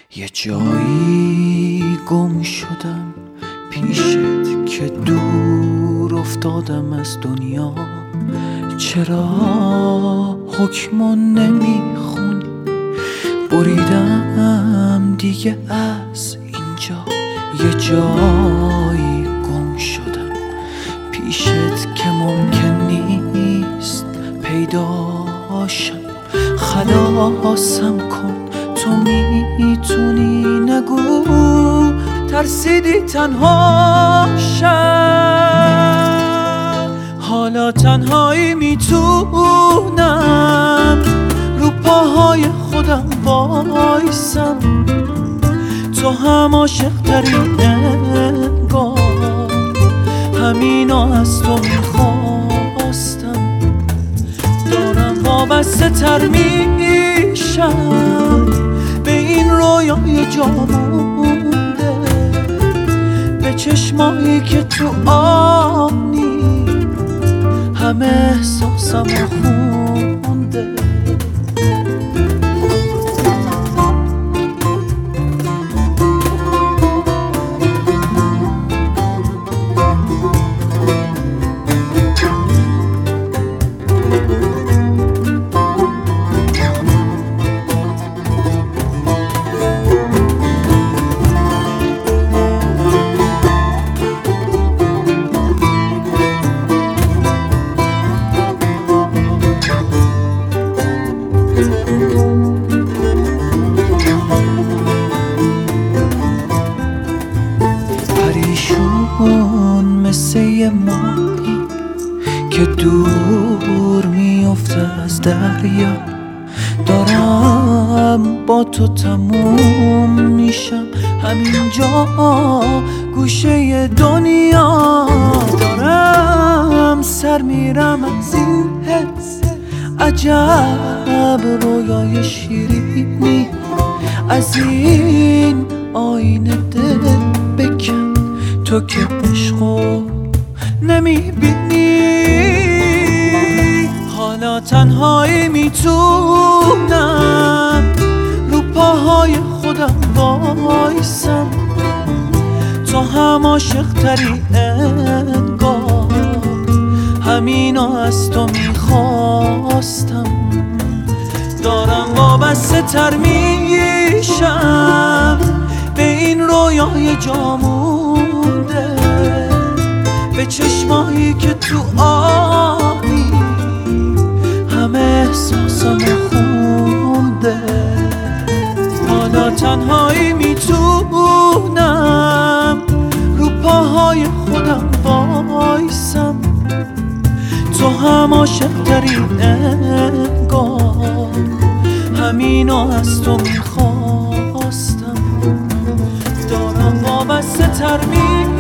یه جایی گم شدم پیشت که دور افتادم از دنیا. چرا حکمو نمیخونی؟ بریدم دیگه از اینجا. یه جایی گم شدم پیشت که ممکن نیست پیداشم. خلاصم کن، تو میتونی، نگو ترسیدی تنهاشم. حالا تنهایی میتونم رو پاهای خودم وایسم. تو هم عاشق تری انگار، همینا از تو میخواستم. دارم وابسته تر میشم به این رویای جا مونده، به چشمایی که تو آنی همه احساسم خونده. پریشون مثل یه ماهی که دور میفته از دریا. دارم با تو تموم میشم همینجا گوشه دنیا. دارم سر میرم از این حس، عجب رویای شیرینی. از این آینه دل بکن، تو که عشقو نمیبینی. حالا تنهایی میتونم رو پاهای خودم وایسم. تو هم عاشق تری انگار، همینا از تو میخواستم. دارم وابسته تر میشم به این رویای جا مونده، به چشمایی که تو آبی همه احساسم خونده. حالا تنهایی میتونم رو پاهای خودم وایسم. تو هم عاشق تری انگار، همینا از تو میخواستم. دارم وابسته تر